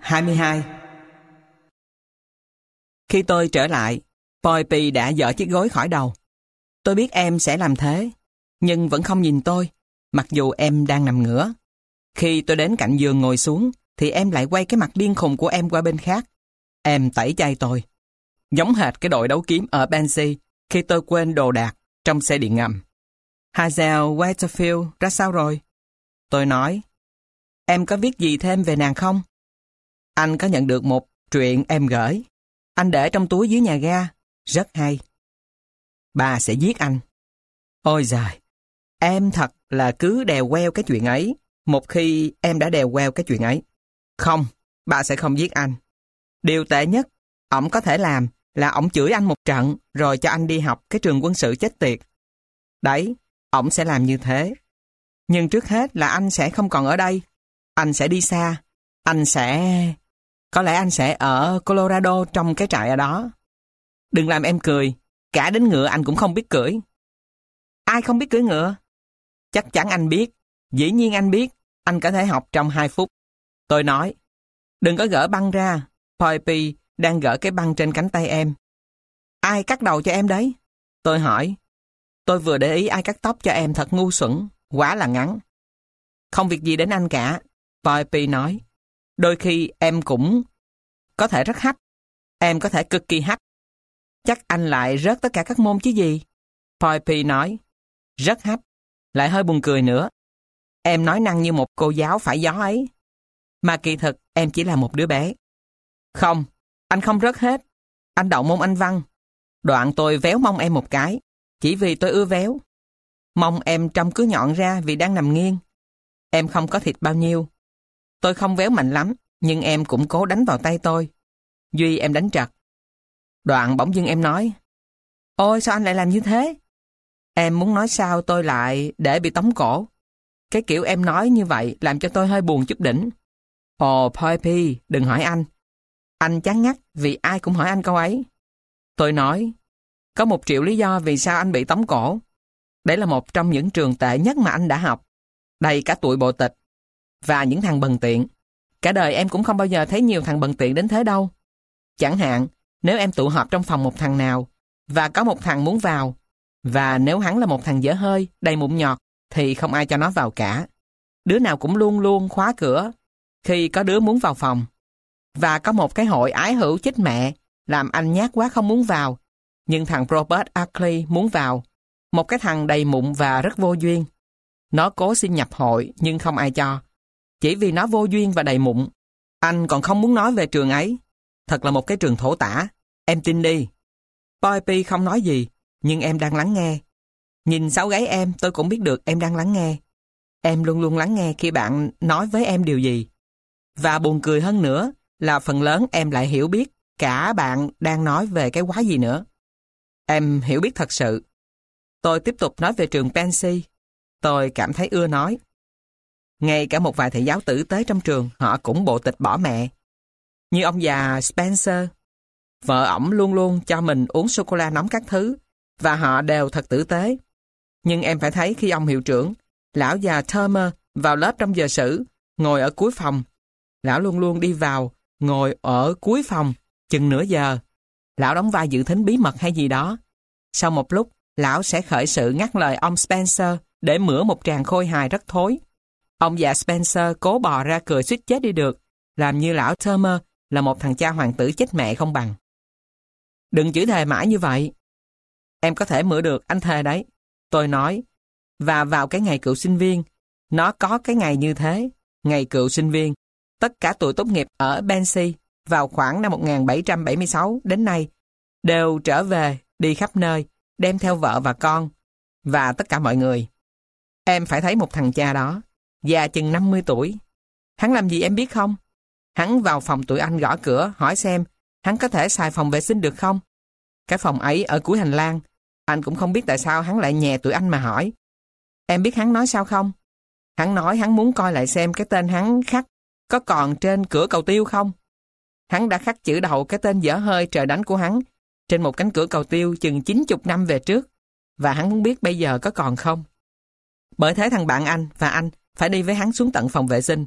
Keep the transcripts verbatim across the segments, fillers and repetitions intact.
hai mươi hai. Khi tôi trở lại, Poppy đã dỡ chiếc gối khỏi đầu. Tôi biết em sẽ làm thế, nhưng vẫn không nhìn tôi, mặc dù em đang nằm ngửa. Khi tôi đến cạnh giường ngồi xuống, thì em lại quay cái mặt điên khùng của em qua bên khác. Em tẩy chay tôi, giống hệt cái đội đấu kiếm ở Banshee khi tôi quên đồ đạc trong xe điện ngầm. Hazel Waterfield ra sao rồi? Tôi nói, em có viết gì thêm về nàng không? Anh có nhận được một truyện em gửi. Anh để trong túi dưới nhà ga. Rất hay. Bà sẽ giết anh. Ôi giời, em thật là cứ đèo queo cái chuyện ấy. Một khi em đã đèo queo cái chuyện ấy. Không, bà sẽ không giết anh. Điều tệ nhất ổng có thể làm là ổng chửi anh một trận rồi cho anh đi học cái trường quân sự chết tiệt. Đấy, ổng sẽ làm như thế. Nhưng trước hết là anh sẽ không còn ở đây. Anh sẽ đi xa. Anh sẽ... Có lẽ anh sẽ ở Colorado trong cái trại ở đó. Đừng làm em cười. Cả đến ngựa anh cũng không biết cưỡi. Ai không biết cưỡi ngựa? Chắc chắn anh biết. Dĩ nhiên anh biết. Anh có thể học trong hai phút. Tôi nói, đừng có gỡ băng ra. Poppy đang gỡ cái băng trên cánh tay em. Ai cắt đầu cho em đấy? Tôi hỏi. Tôi vừa để ý ai cắt tóc cho em thật ngu xuẩn. Quá là ngắn. Không việc gì đến anh cả. Poppy nói. Đôi khi em cũng có thể rất hách. Em có thể cực kỳ hách. Chắc anh lại rớt tất cả các môn chứ gì? Poppy nói. Rất hách. Lại hơi buồn cười nữa. Em nói năng như một cô giáo phải gió ấy. Mà kỳ thực em chỉ là một đứa bé. Không, anh không rớt hết. Anh đậu môn Anh văn. Đoạn tôi véo mông em một cái. Chỉ vì tôi ưa véo. Mông em trông cứ nhọn ra vì đang nằm nghiêng. Em không có thịt bao nhiêu. Tôi không véo mạnh lắm, nhưng em cũng cố đánh vào tay tôi. Duy em đánh trật. Đoạn bỗng dưng em nói, ôi sao anh lại làm như thế? Em muốn nói sao tôi lại để bị tống cổ. Cái kiểu em nói như vậy làm cho tôi hơi buồn chút đỉnh. Ồ Poppy, đừng hỏi anh. Anh chán ngắt vì ai cũng hỏi anh câu ấy. Tôi nói, có một triệu lý do vì sao anh bị tống cổ. Đấy là một trong những trường tệ nhất mà anh đã học. Đầy cả tụi bộ tịch. Và những thằng bần tiện. Cả đời em cũng không bao giờ thấy nhiều thằng bần tiện đến thế đâu. Chẳng hạn, nếu em tụ họp trong phòng một thằng nào, và có một thằng muốn vào, và nếu hắn là một thằng dở hơi, đầy mụn nhọt, thì không ai cho nó vào cả. Đứa nào cũng luôn luôn khóa cửa, khi có đứa muốn vào phòng. Và có một cái hội ái hữu chết mẹ, làm anh nhát quá không muốn vào. Nhưng thằng Robert Ackley muốn vào. Một cái thằng đầy mụn và rất vô duyên. Nó cố xin nhập hội, nhưng không ai cho. Chỉ vì nó vô duyên và đầy mụn. Anh còn không muốn nói về trường ấy. Thật là một cái trường thổ tả. Em tin đi. Poppy không nói gì, nhưng em đang lắng nghe. Nhìn sáu gáy em, tôi cũng biết được em đang lắng nghe. Em luôn luôn lắng nghe khi bạn nói với em điều gì. Và buồn cười hơn nữa là phần lớn em lại hiểu biết cả bạn đang nói về cái quái gì nữa. Em hiểu biết thật sự. Tôi tiếp tục nói về trường Banshee. Tôi cảm thấy ưa nói. Ngay cả một vài thầy giáo tử tế trong trường, họ cũng bộ tịch bỏ mẹ. Như ông già Spencer. Vợ ổng luôn luôn cho mình uống sô-cô-la nóng các thứ, và họ đều thật tử tế. Nhưng em phải thấy khi ông hiệu trưởng, lão già Turner, vào lớp trong giờ sử, ngồi ở cuối phòng. Lão luôn luôn đi vào, ngồi ở cuối phòng, chừng nửa giờ. Lão đóng vai dự thính bí mật hay gì đó. Sau một lúc, lão sẽ khởi sự ngắt lời ông Spencer để mửa một tràng khôi hài rất thối. Ông già Spencer cố bò ra cười suýt chết đi được, làm như lão Turner là một thằng cha hoàng tử chết mẹ không bằng. Đừng chửi thề mãi như vậy. Em có thể mửa được, anh thề đấy. Tôi nói. Và vào cái ngày cựu sinh viên, nó có cái ngày như thế, ngày cựu sinh viên. Tất cả tụi tốt nghiệp ở Banshee vào khoảng năm một nghìn bảy trăm bảy mươi sáu đến nay đều trở về, đi khắp nơi, đem theo vợ và con, và tất cả mọi người. Em phải thấy một thằng cha đó, già chừng năm mươi tuổi. Hắn làm gì em biết không? Hắn vào phòng tụi anh gõ cửa, hỏi xem hắn có thể xài phòng vệ sinh được không? Cái phòng ấy ở cuối hành lang. Anh cũng không biết tại sao hắn lại nhè tụi anh mà hỏi. Em biết hắn nói sao không? Hắn nói hắn muốn coi lại xem cái tên hắn khắc có còn trên cửa cầu tiêu không? Hắn đã khắc chữ đầu cái tên dở hơi trời đánh của hắn trên một cánh cửa cầu tiêu chừng chín mươi năm về trước, và hắn muốn biết bây giờ có còn không. Bởi thế thằng bạn anh và anh phải đi với hắn xuống tận phòng vệ sinh,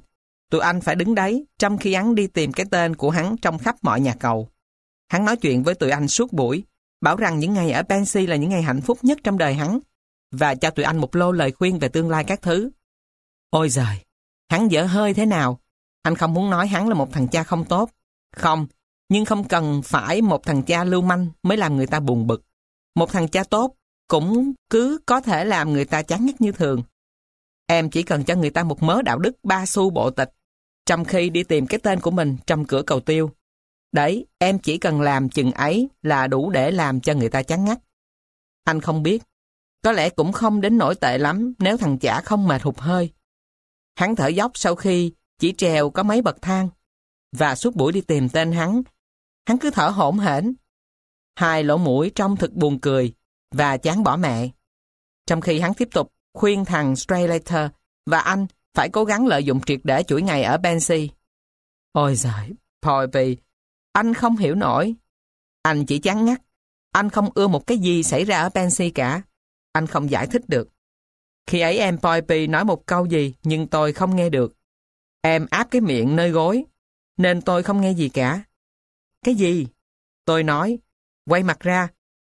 Tụi anh phải đứng đấy trong khi hắn đi tìm cái tên của hắn trong khắp mọi nhà cầu. Hắn nói chuyện với tụi anh suốt buổi, bảo rằng những ngày ở Pensy là những ngày hạnh phúc nhất trong đời hắn, và cho tụi anh một lô lời khuyên về tương lai các thứ. Ôi giời, hắn dở hơi thế nào? Anh không muốn nói hắn là một thằng cha không tốt. Không, nhưng không cần phải một thằng cha lưu manh mới làm người ta buồn bực. Một thằng cha tốt cũng cứ có thể làm người ta chán ngắt như thường. Em chỉ cần cho người ta một mớ đạo đức ba xu bộ tịch, trong khi đi tìm cái tên của mình trong cửa cầu tiêu. Đấy, em chỉ cần làm chừng ấy là đủ để làm cho người ta chán ngắt. Anh không biết, có lẽ cũng không đến nỗi tệ lắm nếu thằng chả không mệt hụt hơi. Hắn thở dốc sau khi chỉ trèo có mấy bậc thang, và suốt buổi đi tìm tên hắn, hắn cứ thở hổn hển. Hai lỗ mũi trông thật buồn cười và chán bỏ mẹ. Trong khi hắn tiếp tục khuyên thằng Straylater và anh phải cố gắng lợi dụng triệt để chuỗi ngày ở Pensy. Ôi giời, Poppy, anh không hiểu nổi. Anh chỉ chán ngắt. Anh không ưa một cái gì xảy ra ở Pensy cả. Anh không giải thích được. Khi ấy em Poppy nói một câu gì nhưng tôi không nghe được. Em áp cái miệng nơi gối, nên tôi không nghe gì cả. Cái gì? Tôi nói, quay mặt ra.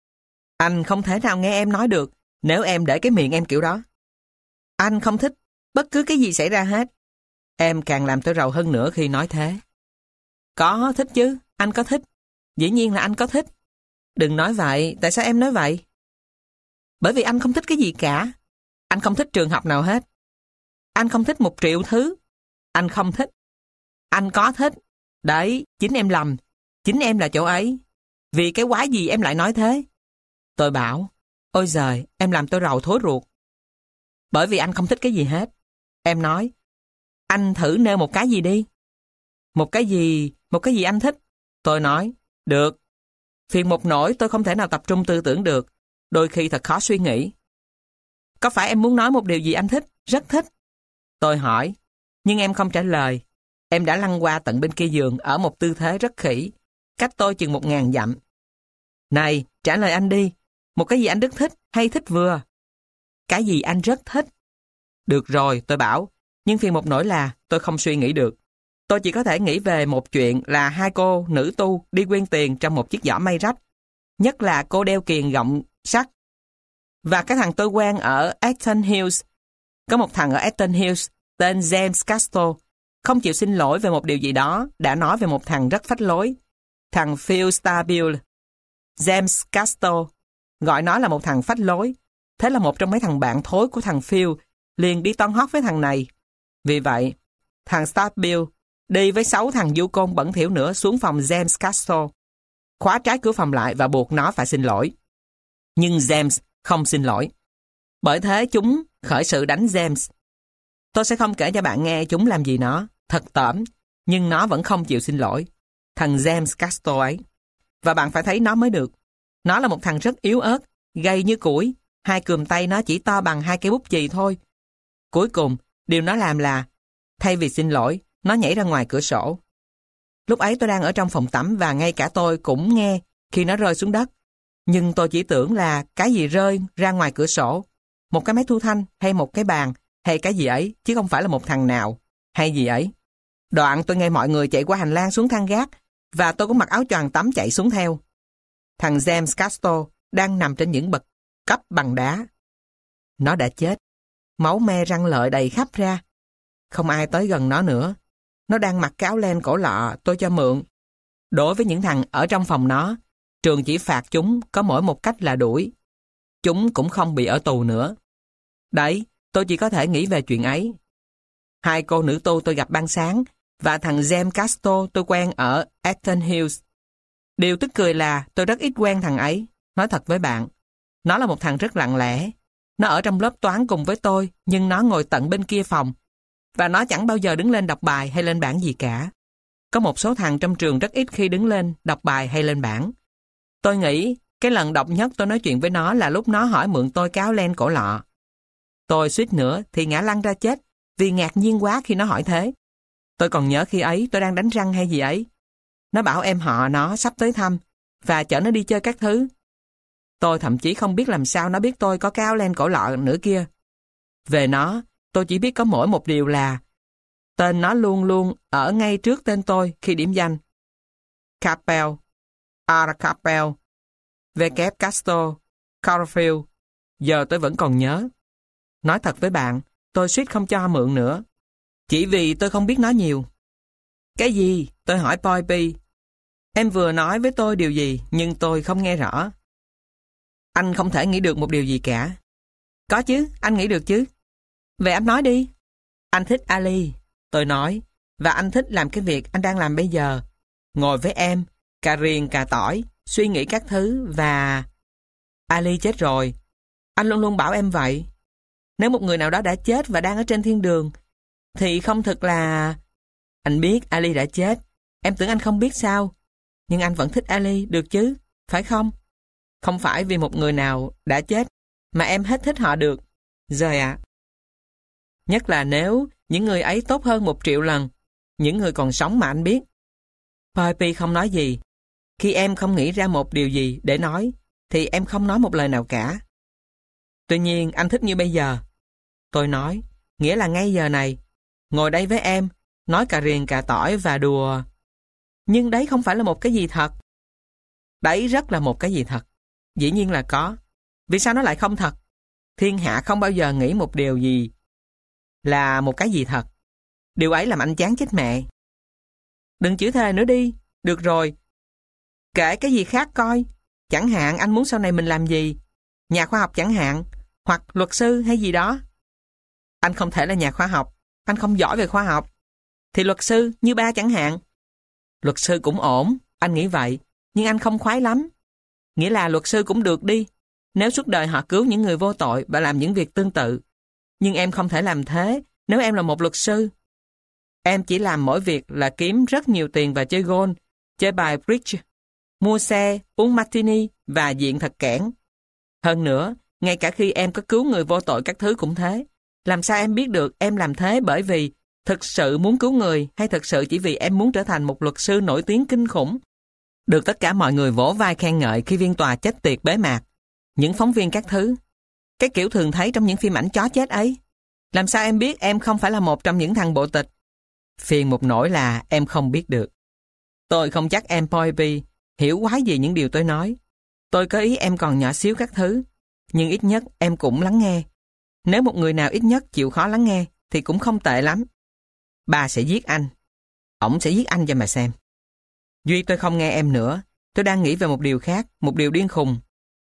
Anh không thể nào nghe em nói được nếu em để cái miệng em kiểu đó. Anh không thích bất cứ cái gì xảy ra hết. Em càng làm tôi rầu hơn nữa khi nói thế. Có thích chứ, anh có thích. Dĩ nhiên là anh có thích. Đừng nói vậy, tại sao em nói vậy? Bởi vì anh không thích cái gì cả. Anh không thích trường học nào hết. Anh không thích một triệu thứ. Anh không thích. Anh có thích. Đấy, chính em lầm. Chính em là chỗ ấy. Vì cái quái gì em lại nói thế? Tôi bảo, ôi giời, em làm tôi rầu thối ruột. Bởi vì anh không thích cái gì hết. Em nói, anh thử nêu một cái gì đi. Một cái gì, một cái gì anh thích? Tôi nói, được. Phiền một nỗi tôi không thể nào tập trung tư tưởng được. Đôi khi thật khó suy nghĩ. Có phải em muốn nói một điều gì anh thích? Rất thích. Tôi hỏi, nhưng em không trả lời. Em đã lăn qua tận bên kia giường ở một tư thế rất khỉ, cách tôi chừng một ngàn dặm. Này, trả lời anh đi. Một cái gì anh rất thích hay thích vừa? Cái gì anh rất thích? Được rồi, tôi bảo. Nhưng phiền một nỗi là tôi không suy nghĩ được. Tôi chỉ có thể nghĩ về một chuyện là hai cô nữ tu đi quyên tiền trong một chiếc giỏ may rách. Nhất là cô đeo kiềng gọng sắt. Và cái thằng tôi quen ở Eton Hills. Có một thằng ở Eton Hills tên James Castro không chịu xin lỗi về một điều gì đó, đã nói về một thằng rất phách lối. Thằng Phil Stabile. James Castro gọi nó là một thằng phách lối. Thế là một trong mấy thằng bạn thối của thằng Phil liền đi toan hót với thằng này. Vì vậy, thằng Stabile đi với sáu thằng du côn bẩn thỉu nữa xuống phòng James Castro, khóa trái cửa phòng lại và buộc nó phải xin lỗi. Nhưng James không xin lỗi. Bởi thế chúng khởi sự đánh James. Tôi sẽ không kể cho bạn nghe chúng làm gì nó, thật tởm, nhưng nó vẫn không chịu xin lỗi. Thằng James Castro ấy. Và bạn phải thấy nó mới được. Nó là một thằng rất yếu ớt, gầy như củi, hai cườm tay nó chỉ to bằng hai cây bút chì thôi. Cuối cùng, điều nó làm là, thay vì xin lỗi, nó nhảy ra ngoài cửa sổ. Lúc ấy tôi đang ở trong phòng tắm và ngay cả tôi cũng nghe khi nó rơi xuống đất. Nhưng tôi chỉ tưởng là cái gì rơi ra ngoài cửa sổ, một cái máy thu thanh hay một cái bàn hay cái gì ấy, chứ không phải là một thằng nào hay gì ấy. Đoạn tôi nghe mọi người chạy qua hành lang xuống thang gác và tôi cũng mặc áo choàng tắm chạy xuống theo. Thằng James Castro đang nằm trên những bậc cấp bằng đá. Nó đã chết. Máu me răng lợi đầy khắp ra. Không ai tới gần nó nữa. Nó đang mặc cái áo len cổ lọ tôi cho mượn. Đối với những thằng ở trong phòng nó, trường chỉ phạt chúng có mỗi một cách là đuổi. Chúng cũng không bị ở tù nữa. Đấy, tôi chỉ có thể nghĩ về chuyện ấy. Hai cô nữ tu tôi gặp ban sáng và thằng James Castro tôi quen ở Eton Hills. Điều tức cười là tôi rất ít quen thằng ấy. Nói thật với bạn, nó là một thằng rất lặng lẽ. Nó ở trong lớp toán cùng với tôi, nhưng nó ngồi tận bên kia phòng. Và nó chẳng bao giờ đứng lên đọc bài hay lên bảng gì cả. Có một số thằng trong trường rất ít khi đứng lên đọc bài hay lên bảng. Tôi nghĩ cái lần độc nhất tôi nói chuyện với nó là lúc nó hỏi mượn tôi cái áo len cổ lọ. Tôi suýt nữa thì ngã lăn ra chết vì ngạc nhiên quá khi nó hỏi thế. Tôi còn nhớ khi ấy tôi đang đánh răng hay gì ấy. Nó bảo em họ nó sắp tới thăm và chở nó đi chơi các thứ. Tôi thậm chí không biết làm sao nó biết tôi có cái áo len cổ lọ nữa kia. Về nó, tôi chỉ biết có mỗi một điều là Tên nó luôn luôn ở ngay trước tên tôi khi điểm danh. Capel, R. Capel, V. Castro, Caulfield. Giờ tôi vẫn còn nhớ. Nói thật với bạn, tôi suýt không cho mượn nữa. Chỉ vì tôi không biết nói nhiều. Cái gì? Tôi hỏi Poppy. Em vừa nói với tôi điều gì, nhưng tôi không nghe rõ. Anh không thể nghĩ được một điều gì cả. Có chứ, anh nghĩ được chứ. Vậy anh nói đi. Anh thích Ali, tôi nói. Và anh thích làm cái việc anh đang làm bây giờ. Ngồi với em, cà riềng cà tỏi, suy nghĩ các thứ và... Ali chết rồi. Anh luôn luôn bảo em vậy. Nếu một người nào đó đã chết và đang ở trên thiên đường, thì không thực là... Anh biết Ali đã chết. Em tưởng anh không biết sao. Nhưng anh vẫn thích Ali, được chứ, phải không? Không phải vì một người nào đã chết mà em hết thích họ được. Rồi ạ. Nhất là nếu những người ấy tốt hơn một triệu lần những người còn sống mà anh biết. Poppy không nói gì. Khi em không nghĩ ra một điều gì để nói, thì em không nói một lời nào cả. Tuy nhiên anh thích như bây giờ. Tôi nói, nghĩa là ngay giờ này, ngồi đây với em, nói cà riềng cà tỏi và đùa. Nhưng đấy không phải là một cái gì thật. Đấy rất là một cái gì thật. Dĩ nhiên là có. Vì sao nó lại không thật? Thiên hạ không bao giờ nghĩ một điều gì là một cái gì thật. Điều ấy làm anh chán chết mẹ. Đừng chửi thề nữa đi. Được rồi. Kể cái gì khác coi. Chẳng hạn anh muốn sau này mình làm gì? Nhà khoa học chẳng hạn. Hoặc luật sư hay gì đó. Anh không thể là nhà khoa học. Anh không giỏi về khoa học. Thì luật sư như ba chẳng hạn. Luật sư cũng ổn. Anh nghĩ vậy. Nhưng anh không khoái lắm. Nghĩa là luật sư cũng được đi. Nếu suốt đời họ cứu những người vô tội và làm những việc tương tự. Nhưng em không thể làm thế nếu em là một luật sư. Em chỉ làm mỗi việc là kiếm rất nhiều tiền và chơi golf, chơi bài bridge, mua xe, uống martini và diện thật kẽn. Hơn nữa, ngay cả khi em có cứu người vô tội các thứ cũng thế. Làm sao em biết được em làm thế bởi vì thực sự muốn cứu người hay thực sự chỉ vì em muốn trở thành một luật sư nổi tiếng kinh khủng? Được tất cả mọi người vỗ vai khen ngợi khi viên tòa chết tiệt bế mạc. Những phóng viên các thứ. Cái kiểu thường thấy trong những phim ảnh chó chết ấy. Làm sao em biết em không phải là một trong những thằng bộ tịch? Phiền một nỗi là em không biết được. Tôi không chắc em Poppy hiểu quái gì những điều tôi nói. Tôi có ý em còn nhỏ xíu các thứ. Nhưng ít nhất em cũng lắng nghe. Nếu một người nào ít nhất chịu khó lắng nghe thì cũng không tệ lắm. Bà sẽ giết anh. Ổng sẽ giết anh cho mà xem. Duy tôi không nghe em nữa. Tôi đang nghĩ về một điều khác, một điều điên khùng.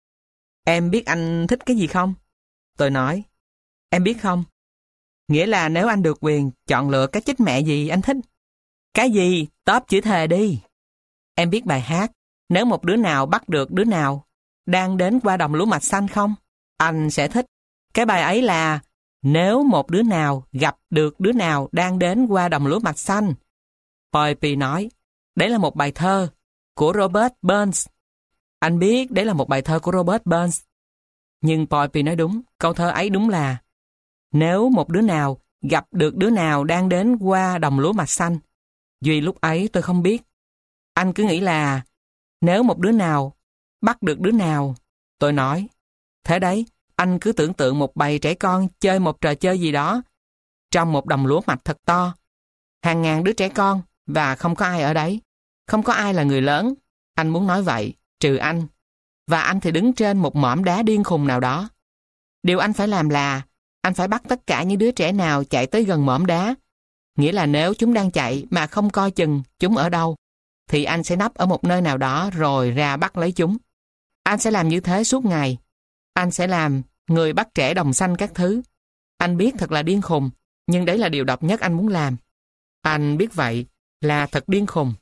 Em biết anh thích cái gì không? Tôi nói. Em biết không? Nghĩa là nếu anh được quyền chọn lựa cái chích mẹ gì anh thích. Cái gì? Tóp chữ thề đi. Em biết bài hát Nếu một đứa nào bắt được đứa nào đang đến qua đồng lúa mạch xanh không? Anh sẽ thích. Cái bài ấy là Nếu một đứa nào gặp được đứa nào đang đến qua đồng lúa mạch xanh. Poppy nói. Đấy là một bài thơ của Robert Burns. Anh biết đấy là một bài thơ của Robert Burns. Nhưng Poppy nói đúng. Câu thơ ấy đúng là Nếu một đứa nào gặp được đứa nào đang đến qua đồng lúa mạch xanh. Duy lúc ấy tôi không biết. Anh cứ nghĩ là nếu một đứa nào bắt được đứa nào. Tôi nói. Thế đấy, anh cứ tưởng tượng một bầy trẻ con chơi một trò chơi gì đó trong một đồng lúa mạch thật to. Hàng ngàn đứa trẻ con và không có ai ở đấy. Không có ai là người lớn. Anh muốn nói vậy, trừ anh. Và anh thì đứng trên một mỏm đá điên khùng nào đó. Điều anh phải làm là anh phải bắt tất cả những đứa trẻ nào chạy tới gần mỏm đá. Nghĩa là nếu chúng đang chạy mà không coi chừng chúng ở đâu, thì anh sẽ nấp ở một nơi nào đó rồi ra bắt lấy chúng. Anh sẽ làm như thế suốt ngày. Anh sẽ làm người bắt trẻ đồng xanh các thứ. Anh biết thật là điên khùng, nhưng đấy là điều độc nhất anh muốn làm. Anh biết vậy là thật điên khùng.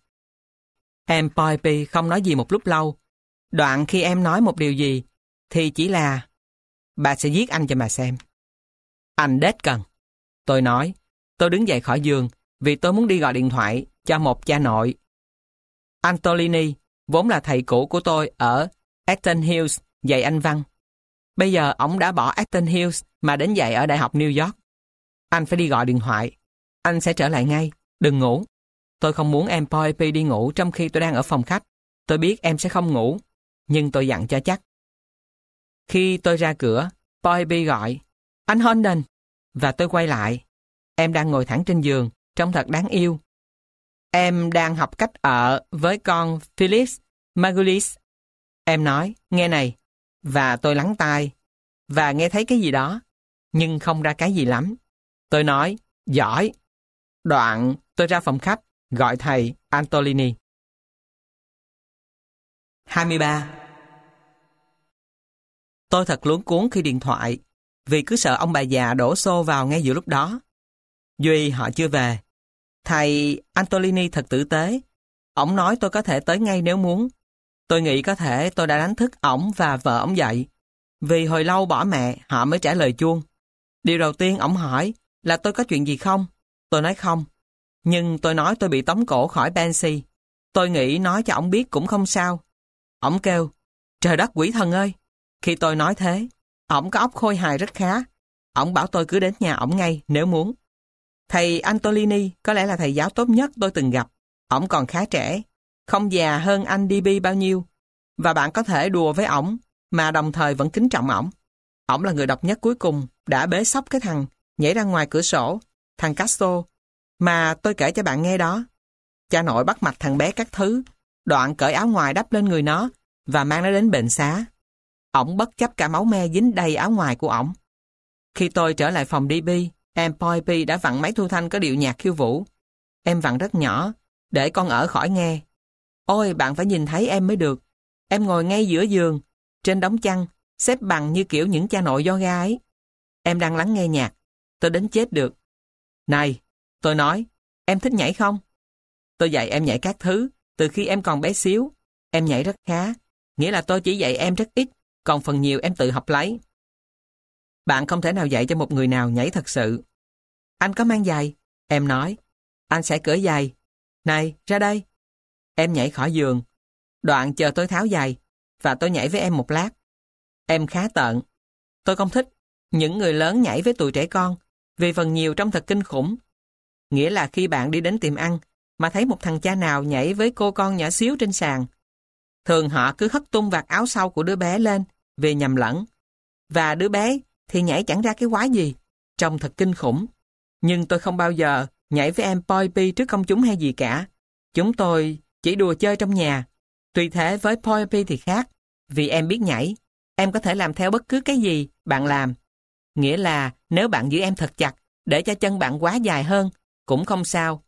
Em Poppy không nói gì một lúc lâu. Đoạn khi em nói một điều gì, thì chỉ là bà sẽ giết anh cho mà xem. Anh đết cần. Tôi nói. Tôi đứng dậy khỏi giường vì tôi muốn đi gọi điện thoại cho một cha nội. Antolini, vốn là thầy cũ của tôi ở Acton Hills, dạy Anh văn. Bây giờ ông đã bỏ Acton Hills mà đến dạy ở Đại học New York. Anh phải đi gọi điện thoại. Anh sẽ trở lại ngay. Đừng ngủ. Tôi không muốn em Poppy đi ngủ trong khi tôi đang ở phòng khách. Tôi biết em sẽ không ngủ, nhưng tôi dặn cho chắc. Khi tôi ra cửa, Poppy gọi, anh Holden, và tôi quay lại. Em đang ngồi thẳng trên giường, trông thật đáng yêu. Em đang học cách ở với con Phyllis Margulis. Em nói, nghe này, và tôi lắng tai, và nghe thấy cái gì đó, nhưng không ra cái gì lắm. Tôi nói, giỏi. Đoạn, tôi ra phòng khách, gọi thầy Antolini. hai mươi ba. Tôi thật luống cuống khi điện thoại, vì cứ sợ ông bà già đổ xô vào ngay giữa lúc đó. Duy họ chưa về. Thầy Antolini thật tử tế. Ổng nói tôi có thể tới ngay nếu muốn. Tôi nghĩ có thể tôi đã đánh thức ổng và vợ ổng dậy. Vì hồi lâu bỏ mẹ, họ mới trả lời chuông. Điều đầu tiên ổng hỏi là tôi có chuyện gì không? Tôi nói không. Nhưng tôi nói tôi bị tống cổ khỏi Banshee. Tôi nghĩ nói cho ổng biết cũng không sao. Ổng kêu, trời đất quỷ thần ơi! Khi tôi nói thế, ổng có óc khôi hài rất khá. Ổng bảo tôi cứ đến nhà ổng ngay nếu muốn. Thầy Antolini có lẽ là thầy giáo tốt nhất tôi từng gặp. Ổng còn khá trẻ, không già hơn anh đê bê bao nhiêu. Và bạn có thể đùa với ổng, mà đồng thời vẫn kính trọng ổng. Ổng là người độc nhất cuối cùng đã bế xóc cái thằng nhảy ra ngoài cửa sổ, thằng Castro, mà tôi kể cho bạn nghe đó. Cha nội bắt mạch thằng bé các thứ, đoạn cởi áo ngoài đắp lên người nó và mang nó đến bệnh xá. Ổng bất chấp cả máu me dính đầy áo ngoài của ổng. Khi tôi trở lại phòng đê bê, em Poipy đã vặn máy thu thanh có điệu nhạc khiêu vũ. Em vặn rất nhỏ, để con ở khỏi nghe. Ôi, bạn phải nhìn thấy em mới được. Em ngồi ngay giữa giường, trên đống chăn, xếp bằng như kiểu những cha nội yoga ấy. Em đang lắng nghe nhạc. Tôi đến chết được. Này, tôi nói, em thích nhảy không? Tôi dạy em nhảy các thứ, từ khi em còn bé xíu. Em nhảy rất khá, nghĩa là tôi chỉ dạy em rất ít, còn phần nhiều em tự học lấy. Bạn không thể nào dạy cho một người nào nhảy thật sự. Anh có mang giày? Em nói, anh sẽ cởi giày. Này, ra đây. Em nhảy khỏi giường. Đoạn chờ tôi tháo giày, và tôi nhảy với em một lát. Em khá tợn. Tôi không thích những người lớn nhảy với tụi trẻ con, vì phần nhiều trông thật kinh khủng. Nghĩa là khi bạn đi đến tiệm ăn, mà thấy một thằng cha nào nhảy với cô con nhỏ xíu trên sàn. Thường họ cứ hất tung vạt áo sau của đứa bé lên, vì nhầm lẫn. Và đứa bé thì nhảy chẳng ra cái quái gì, trông thật kinh khủng. Nhưng tôi không bao giờ nhảy với em Poipy trước công chúng hay gì cả. Chúng tôi chỉ đùa chơi trong nhà. Tuy thế với Poipy thì khác, vì em biết nhảy. Em có thể làm theo bất cứ cái gì bạn làm. Nghĩa là nếu bạn giữ em thật chặt, để cho chân bạn quá dài hơn, cũng không sao.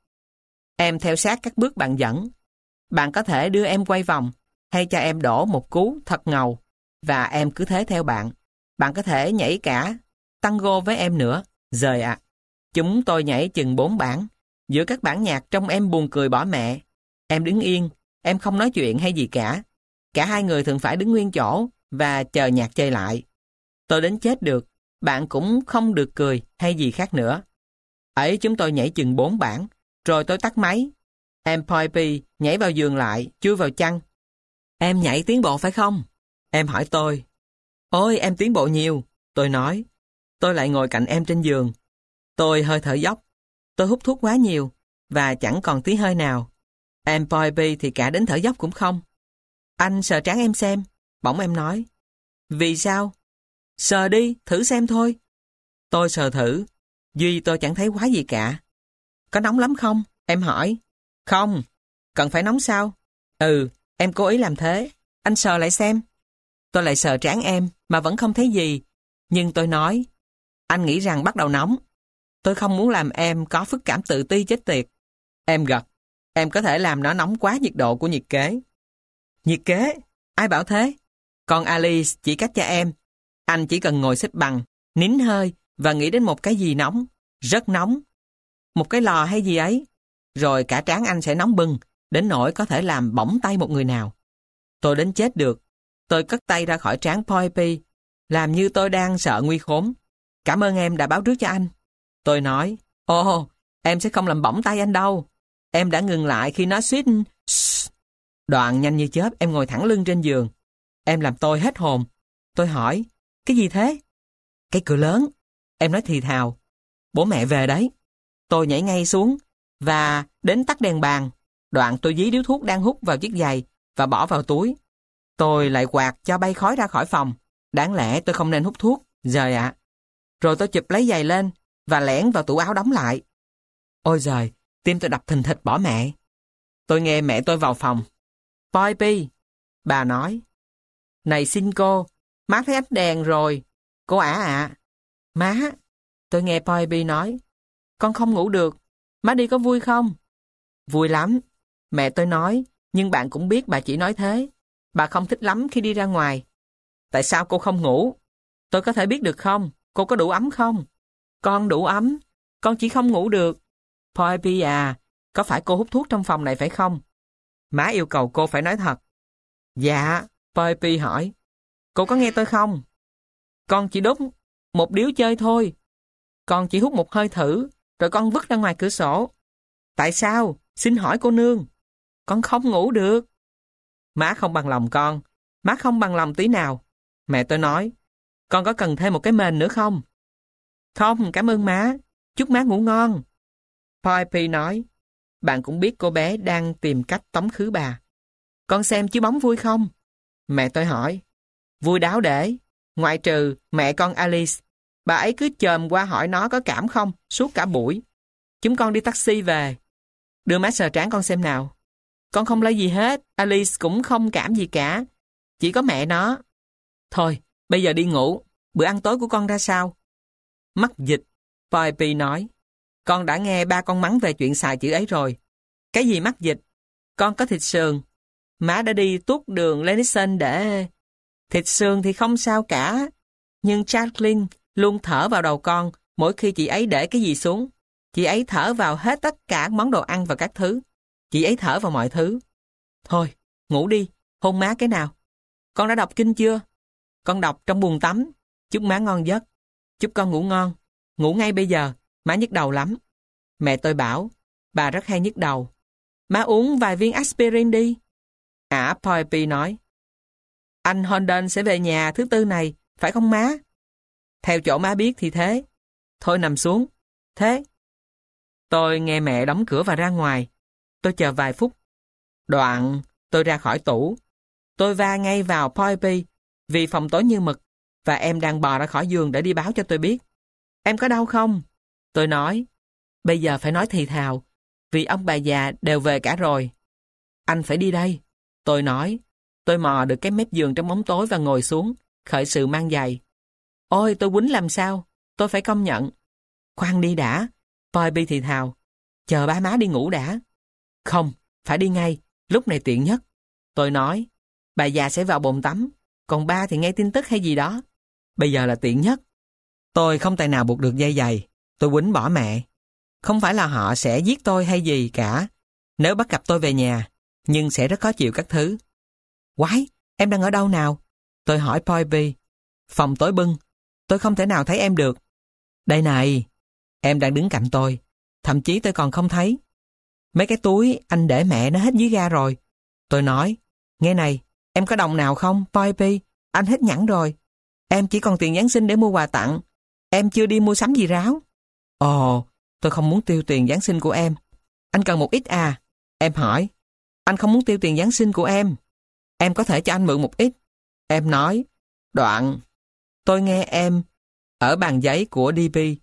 Em theo sát các bước bạn dẫn. Bạn có thể đưa em quay vòng, hay cho em đổ một cú thật ngầu, và em cứ thế theo bạn. Bạn có thể nhảy cả tango với em nữa. Giời ạ, chúng tôi nhảy chừng bốn bản. Giữa các bản nhạc trông em buồn cười bỏ mẹ. Em đứng yên, em không nói chuyện hay gì cả. Cả hai người thường phải đứng nguyên chỗ và chờ nhạc chơi lại. Tôi đến chết được, bạn cũng không được cười hay gì khác nữa. Ấy chúng tôi nhảy chừng bốn bản, rồi tôi tắt máy. Em Poipy nhảy vào giường lại, chui vào chăn. Em nhảy tiến bộ phải không? Em hỏi tôi. Ôi, em tiến bộ nhiều, tôi nói. Tôi lại ngồi cạnh em trên giường. Tôi hơi thở dốc. Tôi hút thuốc quá nhiều, và chẳng còn tí hơi nào. Em Poipy thì cả đến thở dốc cũng không. Anh sờ trán em xem. Bỗng em nói. Vì sao? Sờ đi, thử xem thôi. Tôi sờ thử. Duy tôi chẳng thấy quá gì cả. Có nóng lắm không? Em hỏi. Không. Cần phải nóng sao? Ừ, em cố ý làm thế. Anh sờ lại xem. Tôi lại sờ trán em, mà vẫn không thấy gì. Nhưng tôi nói. Anh nghĩ rằng bắt đầu nóng. Tôi không muốn làm em có phức cảm tự ti chết tiệt. Em gật. Em có thể làm nó nóng quá nhiệt độ của nhiệt kế. Nhiệt kế? Ai bảo thế? Còn Alice chỉ cách cho em. Anh chỉ cần ngồi xếp bằng, nín hơi và nghĩ đến một cái gì nóng, rất nóng. Một cái lò hay gì ấy. Rồi cả trán anh sẽ nóng bừng, đến nỗi có thể làm bỏng tay một người nào. Tôi đến chết được. Tôi cất tay ra khỏi trán Poipy, làm như tôi đang sợ nguy khốn. Cảm ơn em đã báo trước cho anh. Tôi nói, ồ, em sẽ không làm bỏng tay anh đâu. Em đã ngừng lại khi nói suýt. Đoạn nhanh như chớp em ngồi thẳng lưng trên giường. Em làm tôi hết hồn. Tôi hỏi, cái gì thế? Cái cửa lớn. Em nói thì thào. Bố mẹ về đấy. Tôi nhảy ngay xuống và đến tắt đèn bàn. Đoạn tôi dí điếu thuốc đang hút vào chiếc giày và bỏ vào túi. Tôi lại quạt cho bay khói ra khỏi phòng. Đáng lẽ tôi không nên hút thuốc. Giời ạ. Rồi tôi chụp lấy giày lên và lẻn vào tủ áo đóng lại. Ôi giời, tim tôi đập thình thịch bỏ mẹ. Tôi nghe mẹ tôi vào phòng. Poppy, bà nói. Này xin cô, má thấy ánh đèn rồi. Cô ả ạ. Má, tôi nghe Poppy nói. Con không ngủ được. Má đi có vui không? Vui lắm. Mẹ tôi nói, nhưng bạn cũng biết bà chỉ nói thế. Bà không thích lắm khi đi ra ngoài. Tại sao cô không ngủ? Tôi có thể biết được không? Cô có đủ ấm không? Con đủ ấm. Con chỉ không ngủ được. Poppy à, có phải cô hút thuốc trong phòng này phải không? Má yêu cầu cô phải nói thật. Dạ, Poppy hỏi. Cô có nghe tôi không? Con chỉ đốt một điếu chơi thôi. Con chỉ hút một hơi thử, rồi con vứt ra ngoài cửa sổ. Tại sao? Xin hỏi cô nương. Con không ngủ được. Má không bằng lòng con. Má không bằng lòng tí nào. Mẹ tôi nói, con có cần thêm một cái mền nữa không? Không, cảm ơn má. Chúc má ngủ ngon. Poppy nói, bạn cũng biết cô bé đang tìm cách tống khứ bà. Con xem chiếu bóng vui không? Mẹ tôi hỏi. Vui đáo để. Ngoại trừ mẹ con Alice. Bà ấy cứ chồm qua hỏi nó có cảm không suốt cả buổi. Chúng con đi taxi về. Đưa má sờ trán con xem nào. Con không lấy gì hết. Alice cũng không cảm gì cả. Chỉ có mẹ nó. Thôi, bây giờ đi ngủ. Bữa ăn tối của con ra sao? Mắc dịch, Poppy nói. Con đã nghe ba con mắng về chuyện xài chữ ấy rồi. Cái gì mắc dịch? Con có thịt sườn. Má đã đi tuốt đường Lenison để... Thịt sườn thì không sao cả. Nhưng Jacqueline luôn thở vào đầu con mỗi khi chị ấy để cái gì xuống. Chị ấy thở vào hết tất cả món đồ ăn và các thứ. Chị ấy thở vào mọi thứ. Thôi, ngủ đi, hôn má cái nào. Con đã đọc kinh chưa? Con đọc trong bồn tắm. Chúc má ngon giấc. Chúc con ngủ ngon. Ngủ ngay bây giờ, má nhức đầu lắm. Mẹ tôi bảo, bà rất hay nhức đầu. Má uống vài viên aspirin đi. Ả Poppy nói. Anh Holden sẽ về nhà thứ tư này, phải không má? Theo chỗ má biết thì thế. Thôi nằm xuống. Thế. Tôi nghe mẹ đóng cửa và ra ngoài. Tôi chờ vài phút. Đoạn, tôi ra khỏi tủ. Tôi va ngay vào Poppy vì phòng tối như mực và em đang bò ra khỏi giường để đi báo cho tôi biết. Em có đau không? Tôi nói. Bây giờ phải nói thì thào vì ông bà già đều về cả rồi. Anh phải đi đây. Tôi nói. Tôi mò được cái mép giường trong bóng tối và ngồi xuống, khởi sự mang giày. Ôi, tôi quýnh làm sao? Tôi phải công nhận. Khoan đi đã. Poppy thì thào. Chờ ba má đi ngủ đã. Không, phải đi ngay, lúc này tiện nhất. Tôi nói. Bà già sẽ vào bồn tắm, còn ba thì nghe tin tức hay gì đó. Bây giờ là tiện nhất. Tôi không tài nào buộc được dây giày. Tôi quýnh bỏ mẹ. Không phải là họ sẽ giết tôi hay gì cả nếu bắt gặp tôi về nhà, nhưng sẽ rất khó chịu các thứ. Quái, em đang ở đâu nào? Tôi hỏi Poppy. Phòng tối bưng. Tôi không thể nào thấy em được. Đây này, em đang đứng cạnh tôi. Thậm chí tôi còn không thấy. Mấy cái túi anh để mẹ nó hết dưới ga rồi. Tôi nói, nghe này, em có đồng nào không, Poppy? Anh hết nhẵn rồi. Em chỉ còn tiền Giáng sinh để mua quà tặng. Em chưa đi mua sắm gì ráo. Ồ, tôi không muốn tiêu tiền Giáng sinh của em. Anh cần một ít à? Em hỏi. Anh không muốn tiêu tiền Giáng sinh của em. Em có thể cho anh mượn một ít. Em nói. Đoạn. Tôi nghe em ở bàn giấy của đê pê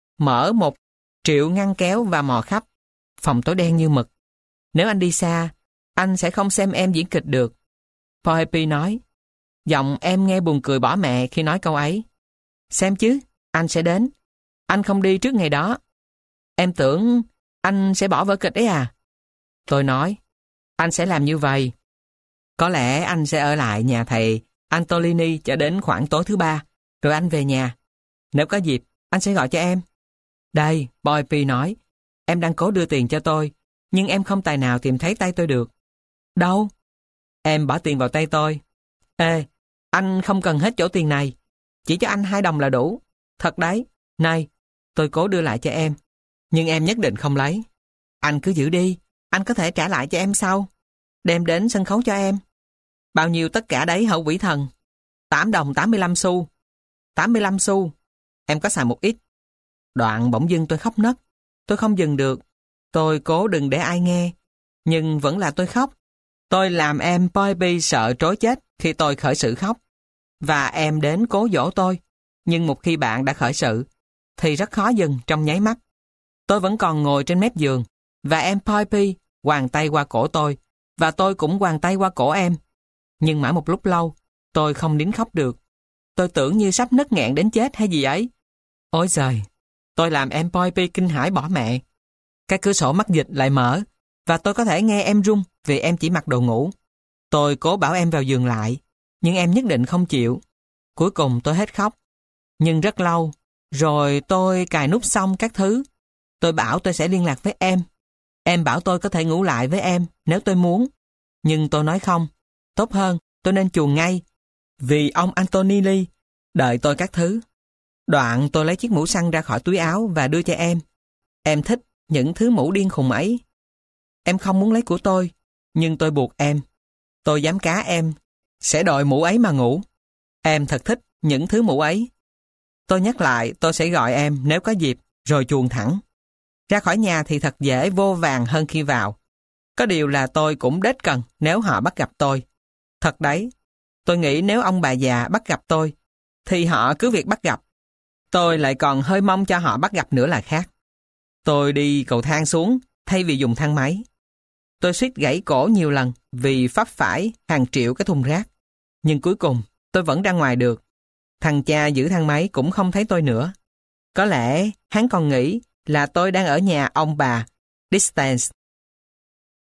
mở một triệu ngăn kéo và mò khắp. Phòng tối đen như mực. Nếu anh đi xa, anh sẽ không xem em diễn kịch được. Poppy nói. Giọng em nghe buồn cười bỏ mẹ khi nói câu ấy. Xem chứ, anh sẽ đến. Anh không đi trước ngày đó. Em tưởng anh sẽ bỏ vở kịch đấy à? Tôi nói. Anh sẽ làm như vậy. Có lẽ anh sẽ ở lại nhà thầy Antolini cho đến khoảng tối thứ ba, rồi anh về nhà. Nếu có dịp, anh sẽ gọi cho em. Đây, Poppy nói. Em đang cố đưa tiền cho tôi, nhưng em không tài nào tìm thấy tay tôi được. Đâu? Em bỏ tiền vào tay tôi. Ê, anh không cần hết chỗ tiền này. Chỉ cho anh hai đồng là đủ. Thật đấy. Này, tôi cố đưa lại cho em. Nhưng em nhất định không lấy. Anh cứ giữ đi. Anh có thể trả lại cho em sau. Đem đến sân khấu cho em. Bao nhiêu tất cả đấy hậu quỷ thần? tám đồng tám mươi lăm xu. tám mươi lăm xu. Em có xài một ít. Đoạn bỗng dưng tôi khóc nấc. Tôi không dừng được. Tôi cố đừng để ai nghe. Nhưng vẫn là tôi khóc. Tôi làm em Poppy sợ trối chết khi tôi khởi sự khóc. Và em đến cố dỗ tôi. Nhưng một khi bạn đã khởi sự, thì rất khó dừng trong nháy mắt. Tôi vẫn còn ngồi trên mép giường, và em Poppy quàng tay qua cổ tôi, và tôi cũng quàng tay qua cổ em. Nhưng mãi một lúc lâu, tôi không nín khóc được. Tôi tưởng như sắp nấc nghẹn đến chết hay gì ấy. Ôi giời, tôi làm em Poppy kinh hãi bỏ mẹ. Cái cửa sổ mắc dịch lại mở, và tôi có thể nghe em rung vì em chỉ mặc đồ ngủ. Tôi cố bảo em vào giường lại, nhưng em nhất định không chịu. Cuối cùng tôi hết khóc. Nhưng rất lâu, rồi tôi cài nút xong các thứ. Tôi bảo tôi sẽ liên lạc với em. Em bảo tôi có thể ngủ lại với em nếu tôi muốn. Nhưng tôi nói không. Tốt hơn, tôi nên chuồn ngay. Vì ông Antonelli đợi tôi các thứ. Đoạn tôi lấy chiếc mũ săn ra khỏi túi áo và đưa cho em. Em thích những thứ mũ điên khùng ấy. Em không muốn lấy của tôi, nhưng tôi buộc em. Tôi dám cá em sẽ đội mũ ấy mà ngủ. Em thật thích những thứ mũ ấy. Tôi nhắc lại tôi sẽ gọi em nếu có dịp, rồi chuồn thẳng. Ra khỏi nhà thì thật dễ vô vàn hơn khi vào. Có điều là tôi cũng đếch cần nếu họ bắt gặp tôi. Thật đấy, tôi nghĩ nếu ông bà già bắt gặp tôi, thì họ cứ việc bắt gặp. Tôi lại còn hơi mong cho họ bắt gặp nữa là khác. Tôi đi cầu thang xuống thay vì dùng thang máy. Tôi suýt gãy cổ nhiều lần vì vấp phải hàng triệu cái thùng rác. Nhưng cuối cùng tôi vẫn ra ngoài được. Thằng cha giữ thang máy cũng không thấy tôi nữa. Có lẽ hắn còn nghĩ là tôi đang ở nhà ông bà Distance.